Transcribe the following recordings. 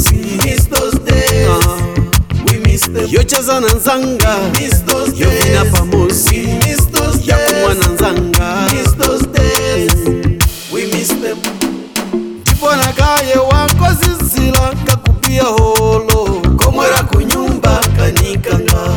pamuzi. Miss those days. We miss them. Yocheza na nzanga. Miss those days. Yovina pamuzi. We miss those days. Yakumwa na nzanga. Miss those days. We miss them. Tipona kaye wako zizila kakupia holo. Komwera kunyumba kanikanga.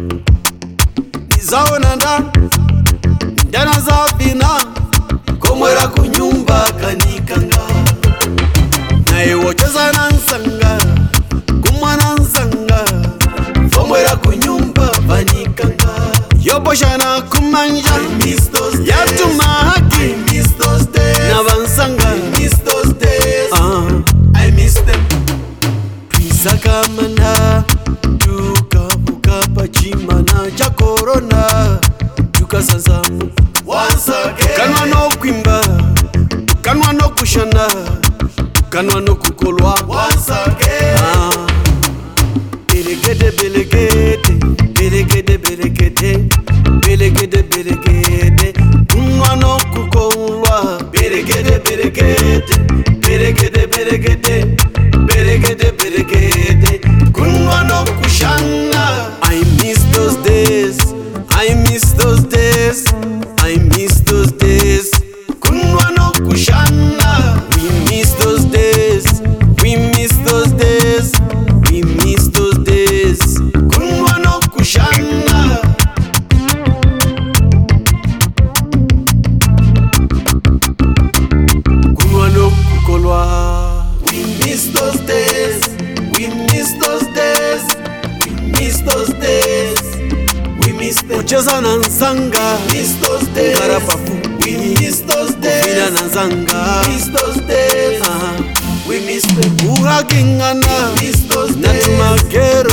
Nizao nanda ndana za vina. Komwera kunyumba kanikanga. Nae wocheza na nzanga. Kumwa na nzanga. Komwera kunyumba vanikanga. Yoboshana kumanja. I miss those days. Yatuma haki. I miss those days. Na vansanga. I miss those days. I miss them. Twisaka mana. Tukavuka pachimana cha corona. Tukasazamu. Once again. Kanwa no kwimba. Kanwa no kushana. Kanwa no kukolwa. Once again. Belegede belegede. Belegede belegede. Belegede belegede. Kunwa no kukolwa. Beregede, beregede, beregede, beregede, beregede, beregede. Kunwa no kushana. I miss those days. I miss those days. I miss those days. Kunwa no kushana. We miss those days. We miss those days. We miss those days. Kunwa no kushana. Kunwa no kukolwa. We miss those days. We miss those days. We miss those days. We miss them. Kucheza na nzanga. Miss those days. Karapapu. We miss those Vina days. na nzanga. Miss those days. We miss them. Uhagingana. Miss those Na days. tumagero.